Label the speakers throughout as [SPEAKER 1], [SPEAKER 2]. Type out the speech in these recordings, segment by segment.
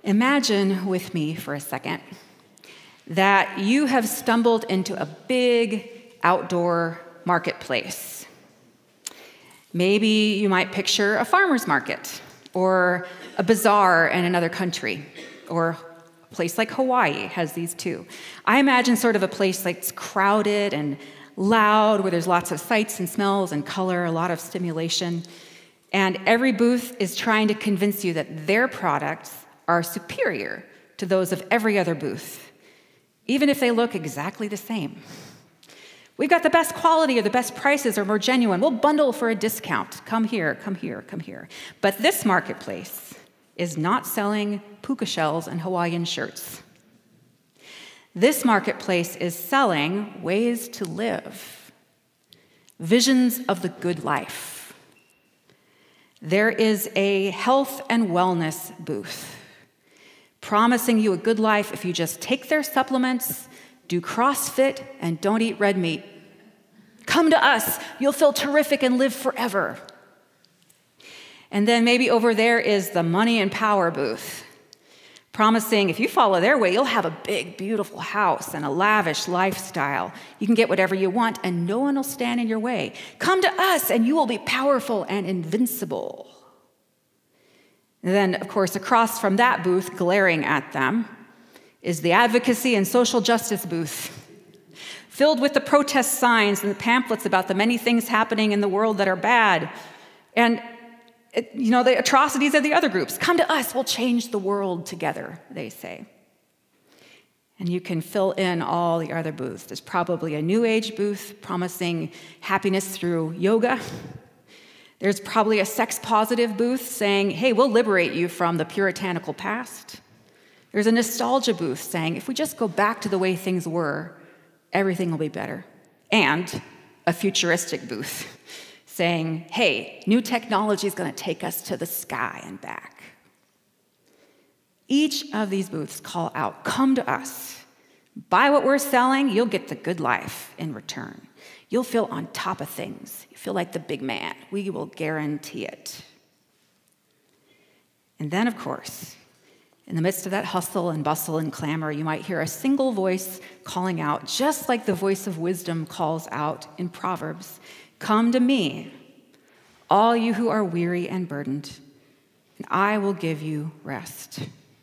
[SPEAKER 1] Imagine with me for a second that you have stumbled into a big outdoor marketplace. Maybe you might picture a farmer's market or a bazaar in another country, or a place like Hawaii has these too. I imagine sort of a place that's crowded and loud, where there's lots of sights and smells and color, a lot of stimulation. And every booth is trying to convince you that their products are superior to those of every other booth, even if they look exactly the same. We've got the best quality or the best prices or more genuine. We'll bundle for a discount. Come here, come here, come here. But this marketplace is not selling puka shells and Hawaiian shirts. This marketplace is selling ways to live, visions of the good life. There is a health and wellness booth promising you a good life if you just take their supplements, do CrossFit, and don't eat red meat. Come to us, you'll feel terrific and live forever. And then maybe over there is the money and power booth, promising if you follow their way, you'll have a big, beautiful house and a lavish lifestyle. You can get whatever you want and no one will stand in your way. Come to us and you will be powerful and invincible. And then, of course, across from that booth, glaring at them, is the advocacy and social justice booth, filled with the protest signs and the pamphlets about the many things happening in the world that are bad. And, the atrocities of the other groups. Come to us, we'll change the world together, they say. And you can fill in all the other booths. There's probably a New Age booth promising happiness through yoga. There's probably a sex-positive booth saying, hey, we'll liberate you from the puritanical past. There's a nostalgia booth saying, if we just go back to the way things were, everything will be better. And a futuristic booth saying, hey, new technology is going to take us to the sky and back. Each of these booths call out, come to us. Buy what we're selling, you'll get the good life in return. You'll feel on top of things. You feel like the big man. We will guarantee it. And then, of course, in the midst of that hustle and bustle and clamor, you might hear a single voice calling out, just like the voice of wisdom calls out in Proverbs, come to me, all you who are weary and burdened, and I will give you rest.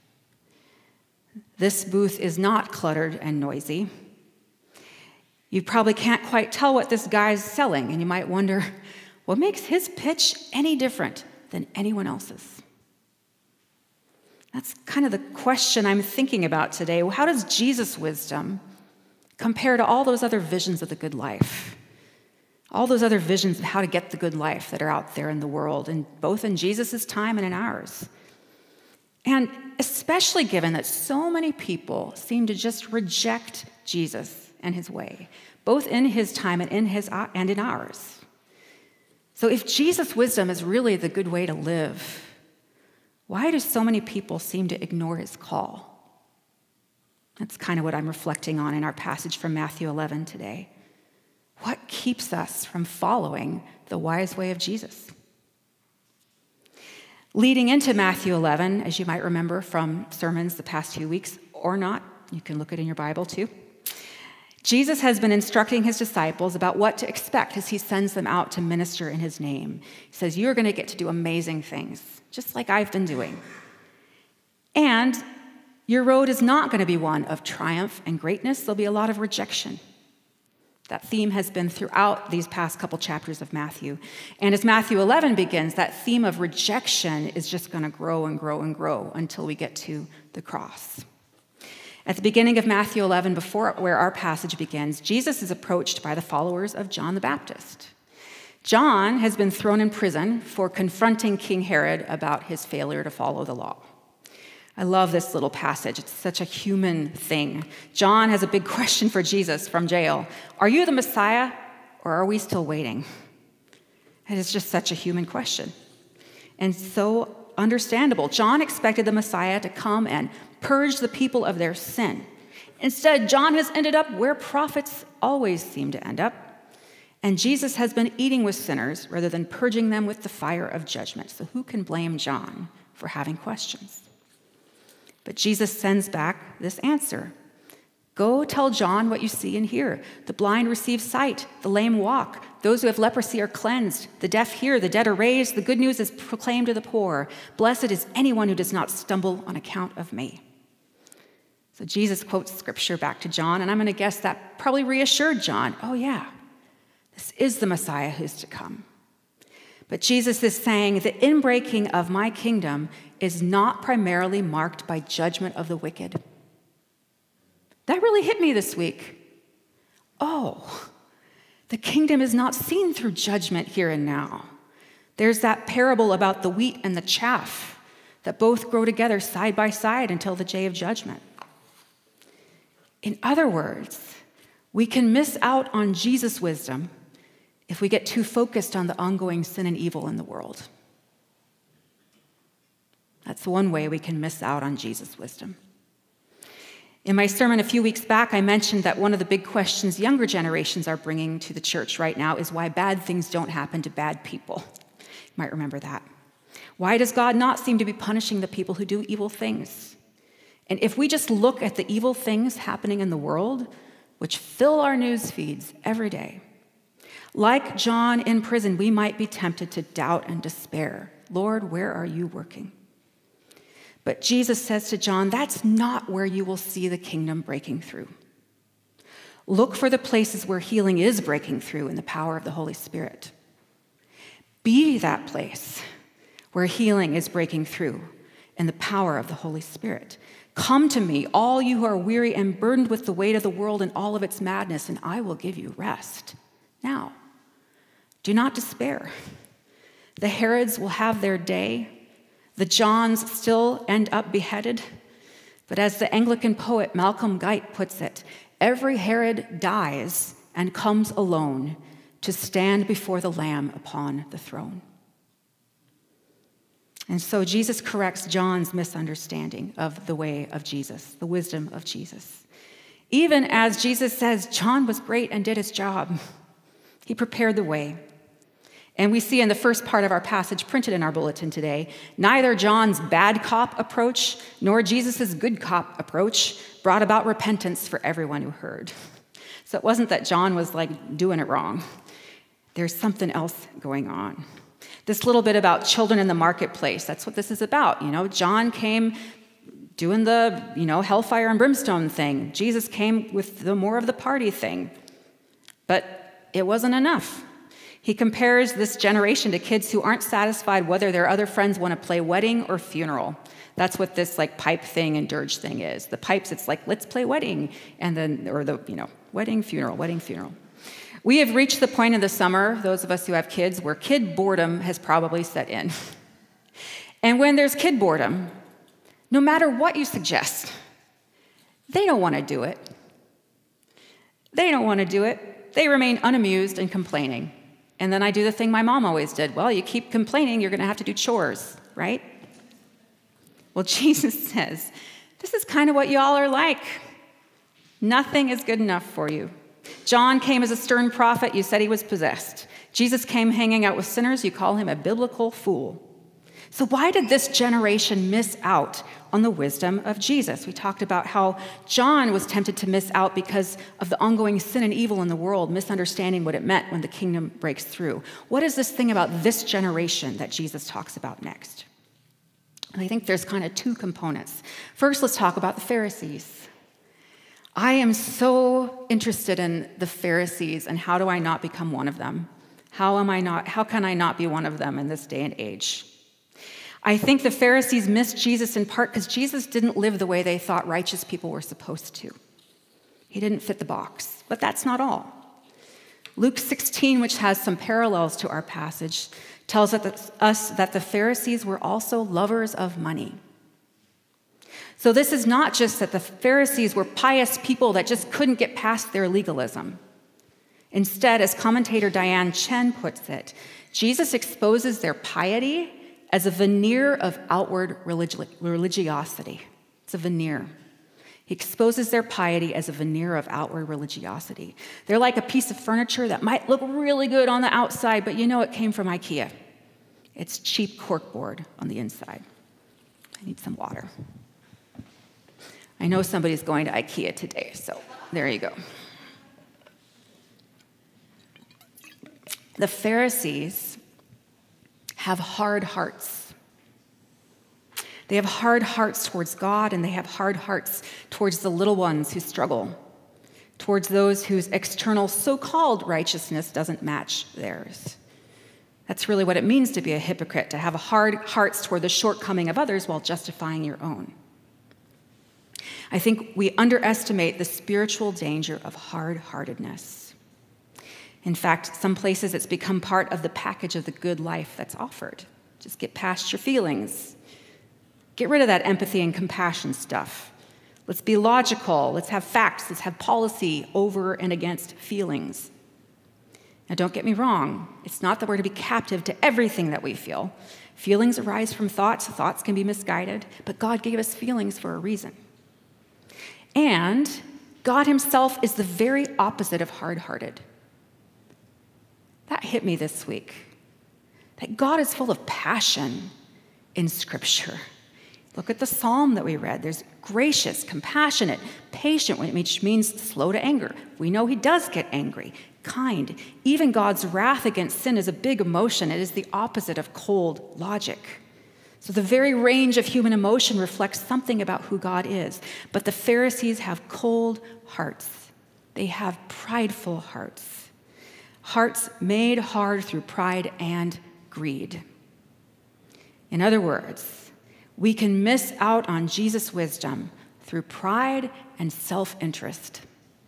[SPEAKER 1] This booth is not cluttered and noisy. You probably can't quite tell what this guy's selling, and you might wonder, what makes his pitch any different than anyone else's? That's kind of the question I'm thinking about today. How does Jesus' wisdom compare to all those other visions of the good life? All those other visions of how to get the good life that are out there in the world, and both in Jesus' time and in ours. And especially given that so many people seem to just reject Jesus and his way, both in his time and in ours. So if Jesus' wisdom is really the good way to live, why do so many people seem to ignore his call? That's kind of what I'm reflecting on in our passage from Matthew 11 today. What keeps us from following the wise way of Jesus? Leading into Matthew 11, as you might remember from sermons the past few weeks, or not, you can look it in your Bible too, Jesus has been instructing his disciples about what to expect as he sends them out to minister in his name. He says, you're going to get to do amazing things, just like I've been doing. And your road is not going to be one of triumph and greatness. There'll be a lot of rejection. That theme has been throughout these past couple chapters of Matthew. And as Matthew 11 begins, that theme of rejection is just going to grow and grow and grow until we get to the cross. At the beginning of Matthew 11, before where our passage begins, Jesus is approached by the followers of John the Baptist. John has been thrown in prison for confronting King Herod about his failure to follow the law. I love this little passage. It's such a human thing. John has a big question for Jesus from jail. Are you the Messiah, or are we still waiting? And it's just such a human question. And so understandable. John expected the Messiah to come and purge the people of their sin. Instead, John has ended up where prophets always seem to end up. And Jesus has been eating with sinners rather than purging them with the fire of judgment. So who can blame John for having questions? But Jesus sends back this answer. Go tell John what you see and hear. The blind receive sight, the lame walk, those who have leprosy are cleansed, the deaf hear, the dead are raised, the good news is proclaimed to the poor. Blessed is anyone who does not stumble on account of me. So Jesus quotes scripture back to John, and I'm going to guess that probably reassured John. Oh yeah, this is the Messiah who's to come. But Jesus is saying the inbreaking of my kingdom is not primarily marked by judgment of the wicked. That really hit me this week. Oh, the kingdom is not seen through judgment here and now. There's that parable about the wheat and the chaff that both grow together side by side until the day of judgment. In other words, we can miss out on Jesus' wisdom if we get too focused on the ongoing sin and evil in the world. That's one way we can miss out on Jesus' wisdom. In my sermon a few weeks back, I mentioned that one of the big questions younger generations are bringing to the church right now is why bad things don't happen to bad people. You might remember that. Why does God not seem to be punishing the people who do evil things? And if we just look at the evil things happening in the world, which fill our news feeds every day, like John in prison, we might be tempted to doubt and despair. Lord, where are you working? But Jesus says to John, that's not where you will see the kingdom breaking through. Look for the places where healing is breaking through in the power of the Holy Spirit. Be that place where healing is breaking through in the power of the Holy Spirit. Come to me, all you who are weary and burdened with the weight of the world and all of its madness, and I will give you rest. Now, do not despair. The Herods will have their day. The Johns still end up beheaded. But as the Anglican poet Malcolm Guite puts it, every Herod dies and comes alone to stand before the Lamb upon the throne. And so Jesus corrects John's misunderstanding of the way of Jesus, the wisdom of Jesus. Even as Jesus says, John was great and did his job. He prepared the way. And we see in the first part of our passage printed in our bulletin today, neither John's bad cop approach nor Jesus' good cop approach brought about repentance for everyone who heard. So it wasn't that John was like doing it wrong. There's something else going on. This little bit about children in the marketplace, that's what this is about. John came doing the, hellfire and brimstone thing. Jesus came with the more of the party thing. But it wasn't enough. He compares this generation to kids who aren't satisfied whether their other friends want to play wedding or funeral. That's what this pipe thing and dirge thing is. The pipes, it's like, let's play wedding, and then, or the, wedding, funeral, wedding, funeral. We have reached the point in the summer, those of us who have kids, where kid boredom has probably set in. And when there's kid boredom, no matter what you suggest, they don't want to do it. They don't want to do it. They remain unamused and complaining. And then I do the thing my mom always did. Well, you keep complaining, you're going to have to do chores, right? Well, Jesus says, this is kind of what y'all are like. Nothing is good enough for you. John came as a stern prophet. You said he was possessed. Jesus came hanging out with sinners. You call him a biblical fool. So why did this generation miss out on the wisdom of Jesus? We talked about how John was tempted to miss out because of the ongoing sin and evil in the world, misunderstanding what it meant when the kingdom breaks through. What is this thing about this generation that Jesus talks about next? And I think there's kind of two components. First, let's talk about the Pharisees. I am so interested in the Pharisees, and how do I not become one of them? How can I not be one of them in this day and age? I think the Pharisees missed Jesus in part because Jesus didn't live the way they thought righteous people were supposed to. He didn't fit the box, but that's not all. Luke 16, which has some parallels to our passage, tells us that the Pharisees were also lovers of money. So this is not just that the Pharisees were pious people that just couldn't get past their legalism. Instead, as commentator Diane Chen puts it, Jesus exposes their piety as a veneer of outward religiosity. It's a veneer. He exposes their piety as a veneer of outward religiosity. They're like a piece of furniture that might look really good on the outside, but it came from IKEA. It's cheap corkboard on the inside. I need some water. I know somebody's going to IKEA today, so there you go. The Pharisees have hard hearts. They have hard hearts towards God, and they have hard hearts towards the little ones who struggle, towards those whose external so-called righteousness doesn't match theirs. That's really what it means to be a hypocrite, to have hard hearts toward the shortcoming of others while justifying your own. I think we underestimate the spiritual danger of hard-heartedness. In fact, some places it's become part of the package of the good life that's offered. Just get past your feelings. Get rid of that empathy and compassion stuff. Let's be logical. Let's have facts. Let's have policy over and against feelings. Now, don't get me wrong. It's not that we're to be captive to everything that we feel. Feelings arise from thoughts. Thoughts can be misguided, but God gave us feelings for a reason. And God himself is the very opposite of hard-hearted. That hit me this week, that God is full of passion in Scripture. Look at the psalm that we read. There's gracious, compassionate, patient, which means slow to anger. We know he does get angry, kind. Even God's wrath against sin is a big emotion. It is the opposite of cold logic. So the very range of human emotion reflects something about who God is. But the Pharisees have cold hearts. They have prideful hearts. Hearts made hard through pride and greed. In other words, we can miss out on Jesus' wisdom through pride and self-interest.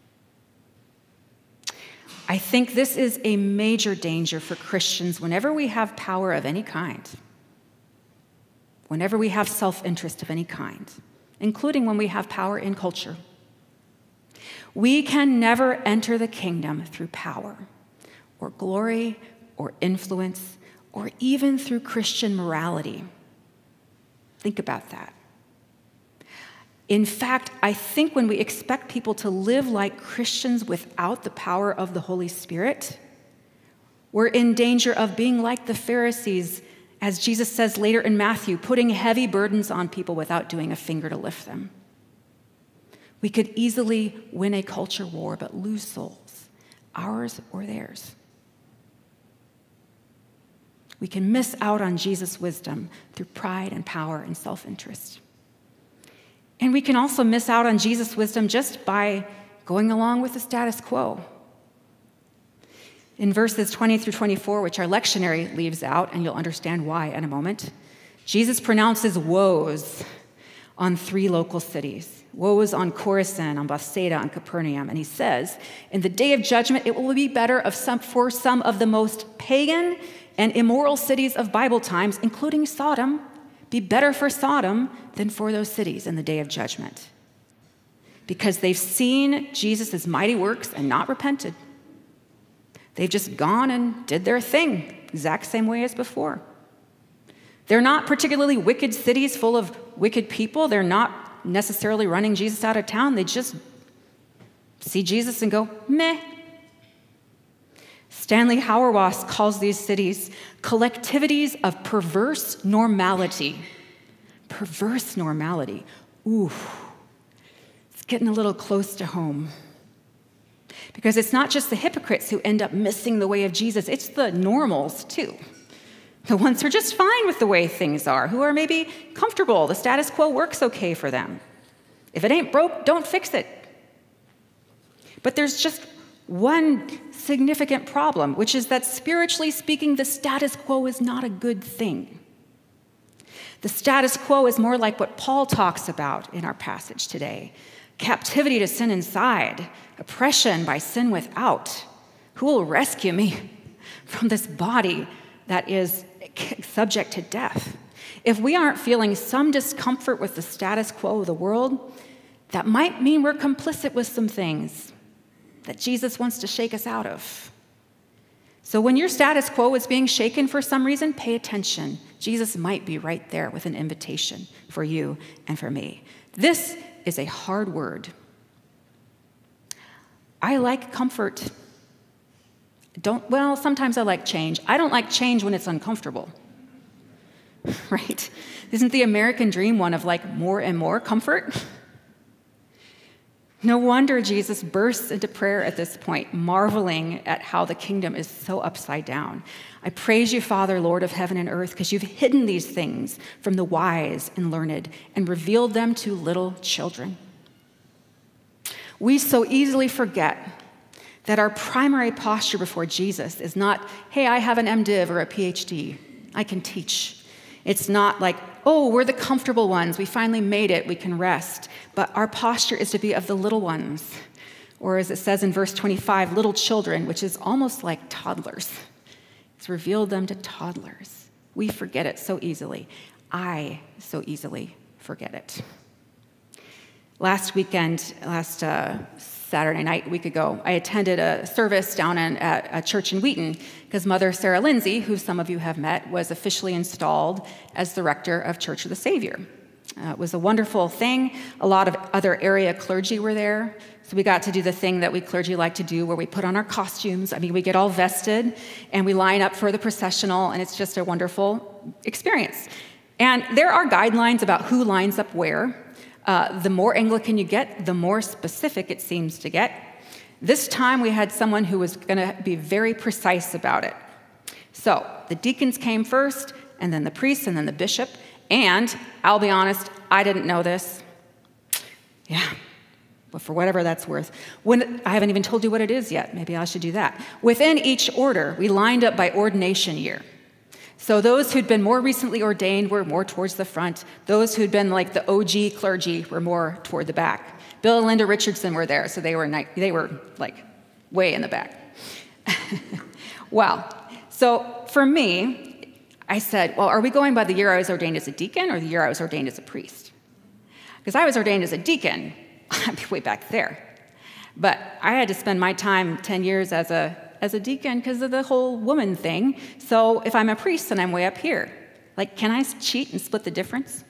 [SPEAKER 1] I think this is a major danger for Christians whenever we have power of any kind, whenever we have self-interest of any kind, including when we have power in culture. We can never enter the kingdom through power or glory or influence or even through Christian morality. Think about that. In fact, I think when we expect people to live like Christians without the power of the Holy Spirit, we're in danger of being like the Pharisees, as Jesus says later in Matthew, putting heavy burdens on people without doing a finger to lift them. We could easily win a culture war, but lose souls, ours or theirs. We can miss out on Jesus' wisdom through pride and power and self-interest. And we can also miss out on Jesus' wisdom just by going along with the status quo. In verses 20 through 24, which our lectionary leaves out, and you'll understand why in a moment, Jesus pronounces woes on 3 local cities. Woes on Chorazin, on Bethsaida, on Capernaum. And he says, in the day of judgment, it will be better for some of the most pagan and immoral cities of Bible times, including Sodom, be better for Sodom than for those cities in the day of judgment. Because they've seen Jesus' mighty works and not repented. They've just gone and did their thing, exact same way as before. They're not particularly wicked cities full of wicked people. They're not necessarily running Jesus out of town. They just see Jesus and go, meh. Stanley Hauerwas calls these cities collectivities of perverse normality. Perverse normality. Ooh, it's getting a little close to home. Because it's not just the hypocrites who end up missing the way of Jesus, it's the normals too. The ones who are just fine with the way things are, who are maybe comfortable. The status quo works okay for them. If it ain't broke, don't fix it. But there's just one significant problem, which is that spiritually speaking, the status quo is not a good thing. The status quo is more like what Paul talks about in our passage today. Captivity to sin inside, oppression by sin without. Who will rescue me from this body that is subject to death? If we aren't feeling some discomfort with the status quo of the world, that might mean we're complicit with some things that Jesus wants to shake us out of. So when your status quo is being shaken for some reason, pay attention. Jesus might be right there with an invitation for you and for me. This is a hard word. I like comfort. Sometimes I like change. I don't like change when it's uncomfortable. Right? Isn't the American dream one of like more and more comfort? No wonder Jesus bursts into prayer at this point, marveling at how the kingdom is so upside down. I praise you, Father, Lord of heaven and earth, because you've hidden these things from the wise and learned and revealed them to little children. We so easily forget that our primary posture before Jesus is not, hey, I have an MDiv or a PhD. I can teach. It's not like, oh, we're the comfortable ones. We finally made it. We can rest. But our posture is to be of the little ones. Or as it says in verse 25, little children, which is almost like toddlers. It's revealed them to toddlers. We forget it so easily. I so easily forget it. Last Saturday night, a week ago, I attended a service down at a church in Wheaton because Mother Sarah Lindsay, who some of you have met, was officially installed as the rector of Church of the Savior. It was a wonderful thing. A lot of other area clergy were there. So we got to do the thing that we clergy like to do where we put on our costumes. I mean, we get all vested and we line up for the processional, and it's just a wonderful experience. And there are guidelines about who lines up where. The more Anglican you get, the more specific it seems to get. This time we had someone who was going to be very precise about it. So the deacons came first, and then the priests, and then the bishop. And I'll be honest, I didn't know this. Yeah, but for whatever that's worth. I haven't even told you what it is yet. Maybe I should do that. Within each order, we lined up by ordination year. So those who'd been more recently ordained were more towards the front. Those who'd been like the OG clergy were more toward the back. Bill and Linda Richardson were there, so they were like way in the back. Well, so for me, I said, well, are we going by the year I was ordained as a deacon or the year I was ordained as a priest? Because I was ordained as a deacon, I'd be way back there. But I had to spend my time 10 years as a deacon because of the whole woman thing. So if I'm a priest, then I'm way up here. Like, can I cheat and split the difference?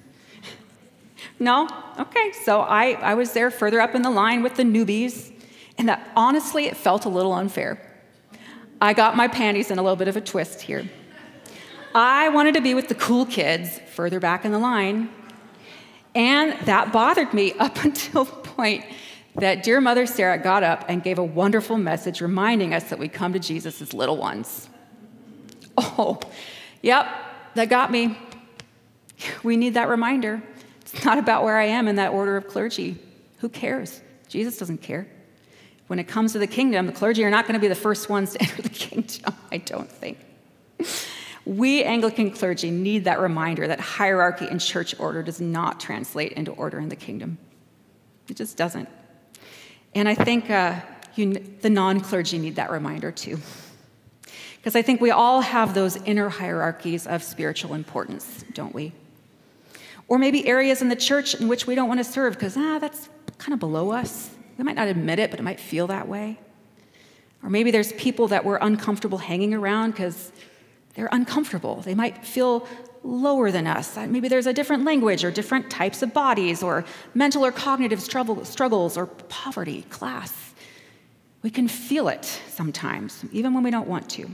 [SPEAKER 1] No? Okay, so I was there further up in the line with the newbies, and that honestly, it felt a little unfair. I got my panties in a little bit of a twist here. I wanted to be with the cool kids further back in the line, and that bothered me up until the point that dear Mother Sarah got up and gave a wonderful message reminding us that we come to Jesus as little ones. Oh, yep, that got me. We need that reminder. It's not about where I am in that order of clergy. Who cares? Jesus doesn't care. When it comes to the kingdom, the clergy are not going to be the first ones to enter the kingdom, I don't think. We Anglican clergy need that reminder that hierarchy in church order does not translate into order in the kingdom. It just doesn't. And I think the non-clergy need that reminder too. Because I think we all have those inner hierarchies of spiritual importance, don't we? Or maybe areas in the church in which we don't want to serve because, that's kind of below us. We might not admit it, but it might feel that way. Or maybe there's people that we're uncomfortable hanging around because they're uncomfortable. They might feel lower than us. Maybe there's a different language or different types of bodies or mental or cognitive struggles or poverty, class. We can feel it sometimes, even when we don't want to.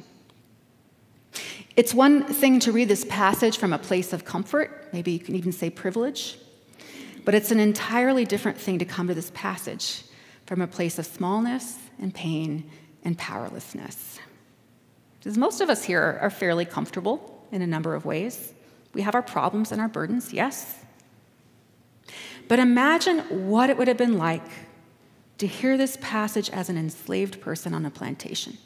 [SPEAKER 1] It's one thing to read this passage from a place of comfort, maybe you can even say privilege, but it's an entirely different thing to come to this passage from a place of smallness and pain and powerlessness. Because most of us here are fairly comfortable in a number of ways. We have our problems and our burdens, yes. But imagine what it would have been like to hear this passage as an enslaved person on a plantation.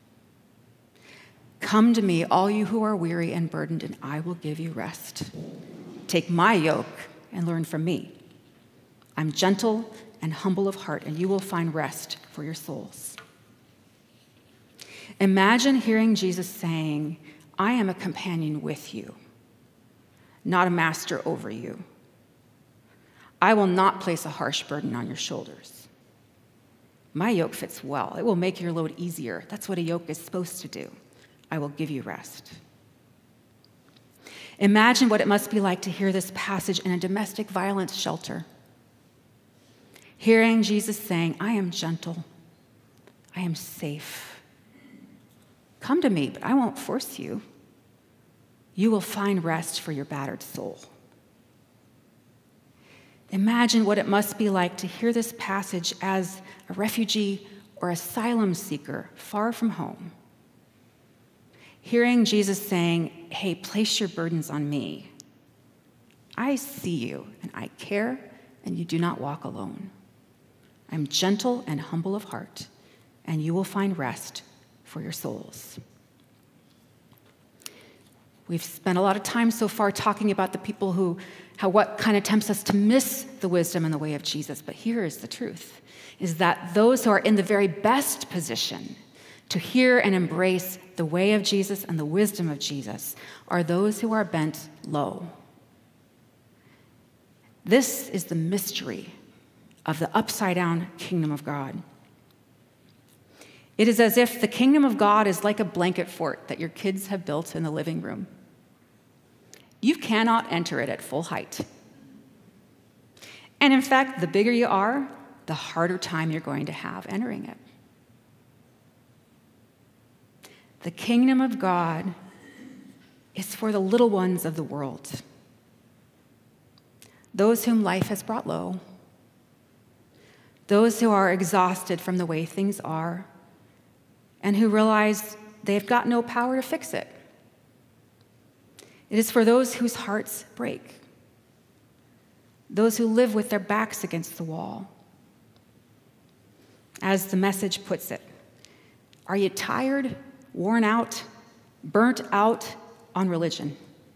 [SPEAKER 1] Come to me, all you who are weary and burdened, and I will give you rest. Take my yoke and learn from me. I'm gentle and humble of heart, and you will find rest for your souls. Imagine hearing Jesus saying, I am a companion with you, not a master over you. I will not place a harsh burden on your shoulders. My yoke fits well. It will make your load easier. That's what a yoke is supposed to do. I will give you rest. Imagine what it must be like to hear this passage in a domestic violence shelter. Hearing Jesus saying, I am gentle. I am safe. Come to me, but I won't force you. You will find rest for your battered soul. Imagine what it must be like to hear this passage as a refugee or asylum seeker far from home. Hearing Jesus saying, hey, place your burdens on me. I see you, and I care, and you do not walk alone. I'm gentle and humble of heart, and you will find rest for your souls. We've spent a lot of time so far talking about the people what kind of tempts us to miss the wisdom and the way of Jesus. But here is the truth, is that those who are in the very best position to hear and embrace the way of Jesus and the wisdom of Jesus are those who are bent low. This is the mystery of the upside-down kingdom of God. It is as if the kingdom of God is like a blanket fort that your kids have built in the living room. You cannot enter it at full height. And in fact, the bigger you are, the harder time you're going to have entering it. The kingdom of God is for the little ones of the world, those whom life has brought low, those who are exhausted from the way things are, and who realize they've got no power to fix it. It is for those whose hearts break, those who live with their backs against the wall. As the message puts it, are you tired, worn out, burnt out on religion?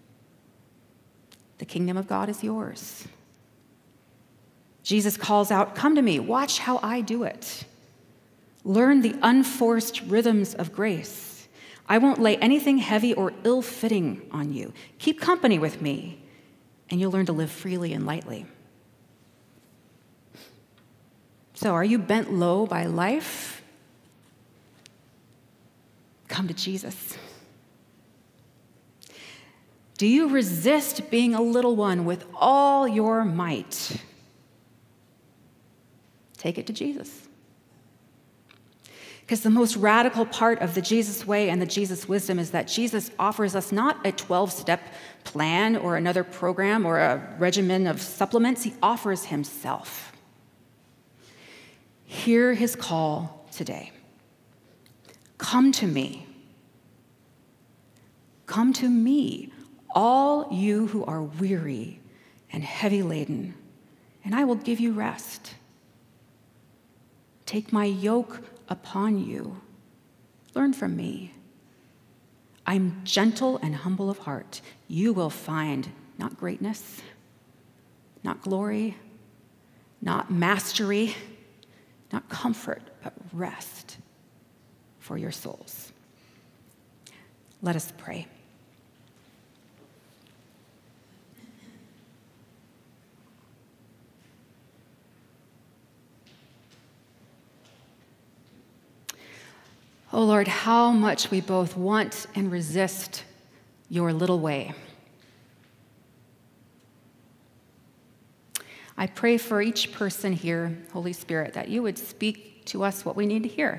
[SPEAKER 1] The kingdom of God is yours. Jesus calls out, come to me, watch how I do it. Learn the unforced rhythms of grace. I won't lay anything heavy or ill-fitting on you. Keep company with me, and you'll learn to live freely and lightly. So, are you bent low by life? Come to Jesus. Do you resist being a little one with all your might? Take it to Jesus. Because the most radical part of the Jesus way and the Jesus wisdom is that Jesus offers us not a 12-step plan or another program or a regimen of supplements. He offers himself. Hear his call today. Come to me. Come to me, all you who are weary and heavy laden, and I will give you rest. Take my yoke upon you. Learn from me. I'm gentle and humble of heart. You will find not greatness, not glory, not mastery, not comfort, but rest for your souls. Let us pray. Oh Lord, how much we both want and resist your little way. I pray for each person here, Holy Spirit, that you would speak to us what we need to hear.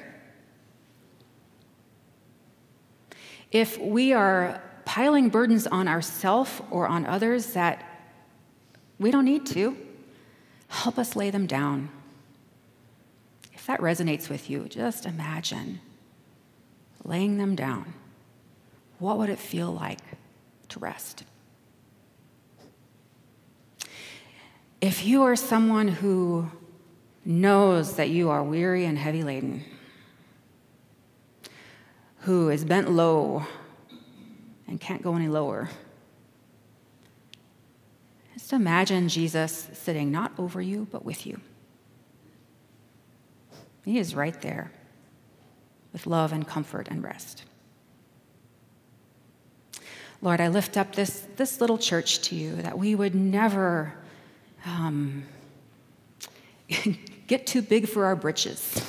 [SPEAKER 1] If we are piling burdens on ourselves or on others that we don't need to, help us lay them down. If that resonates with you, just imagine laying them down. What would it feel like to rest? If you are someone who knows that you are weary and heavy laden, who is bent low and can't go any lower, just imagine Jesus sitting not over you, but with you. He is right there with love and comfort and rest. Lord, I lift up this little church to you, that we would never get too big for our britches,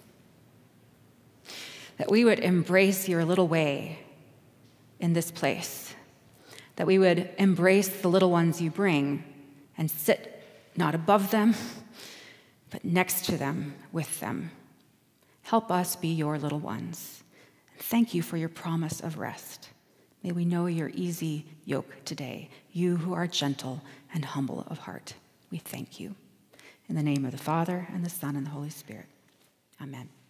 [SPEAKER 1] that we would embrace your little way in this place, that we would embrace the little ones you bring and sit not above them, but next to them, with them. Help us be your little ones. Thank you for your promise of rest. May we know your easy yoke today, you who are gentle and humble of heart. We thank you. In the name of the Father, and the Son, and the Holy Spirit. Amen.